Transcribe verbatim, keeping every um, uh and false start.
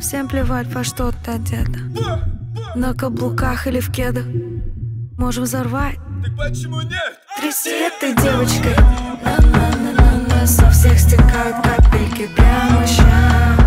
Всем плевать, во что ты одета. На каблуках или в кедах. Можем взорвать. Так почему нет? Тряси этой девочкой. На-на-на-на-на. Со всех стекают капельки прямо щас.